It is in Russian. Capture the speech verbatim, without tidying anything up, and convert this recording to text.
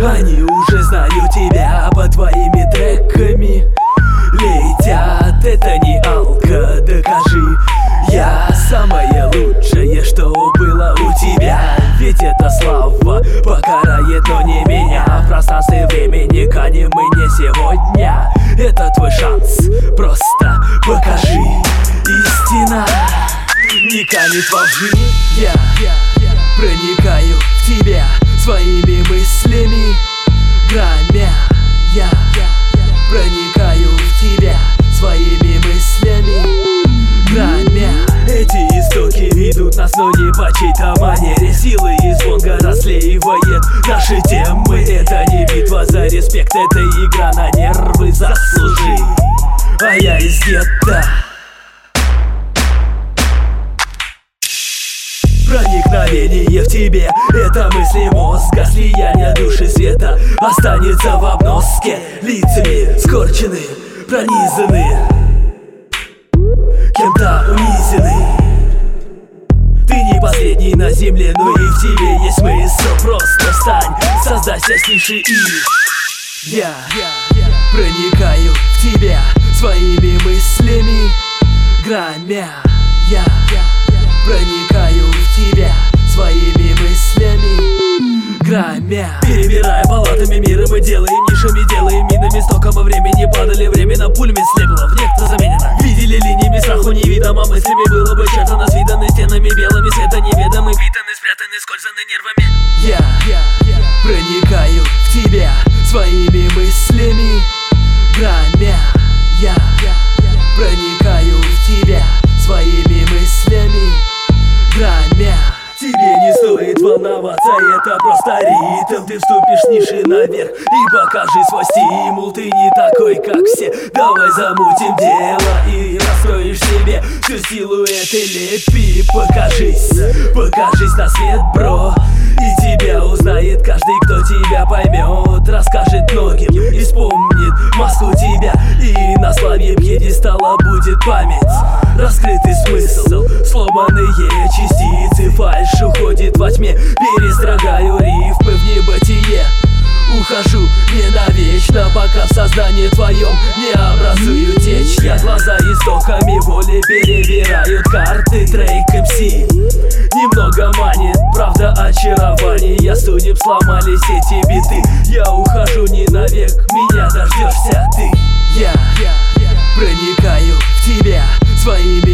Они уже знают тебя по твоими треками. Летят, это не алка, докажи. Я самое лучшее, что было у тебя. Ведь эта слава покарает, но не меня. В пространстве времени канем мы не сегодня. Это твой шанс, просто покажи. Истина не канет во лжи. Я проникаю в тебя своими мыслями. Грамя я проникаю в тебя своими мыслями. Грамя эти истоки ведут нас, но не по чьей-то манере. Силы и звон расслеивает наши темы. Это не битва за респект, это игра на нервы. Заслужи, а я из гетто. Проникновение в тебе — это мысли мозга. Слияние души света останется в обноске. Лицами скорчены, пронизаны, кем-то унизены. Ты не последний на земле, но и в тебе есть смысл. Просто встань, создайся с ниши и я проникаю в тебя своими мыслями. Грамя я проникаю в тебя своими мыслями. Грамя перебирая палатами мира, мы делаем нишами, делаем минами. Столько во времени падали, временно пулями слепло, в некто заменено. Видели линиями страху невидимо, мыслями было бы чертано, свиданы стенами белыми, света неведомы, питаны, спрятаны, скользаны нервами. Я проникаю в тебя своими мыслями. Грамя я проникаю в тебя своими мыслями. Грамя тебе не стоит волноваться, это просто ритм. Ты вступишь с ниши наверх и покажи свой стимул. Ты не такой, как все, давай замутим дело и раскроешь себе всю силу этой лепи. Покажись, покажись на свет, бро, и тебя узнает каждый, кто тебя поймет. Расскажет многим и вспомнит маску тебя, и на славе пьедестала будет память. Раскрытый смысл, сломанные частицы, фальшь уходит во тьме. Перестрогаю рифмы в небытие. Ухожу не навечно, пока в сознании твоем не образую течь. Я глаза истоками воли перебирают карты. Трейк эм си немного манит, правда очарование. Судеб сломались эти биты. Я ухожу не навек, меня дождешься ты. Я проникаю в тебя своими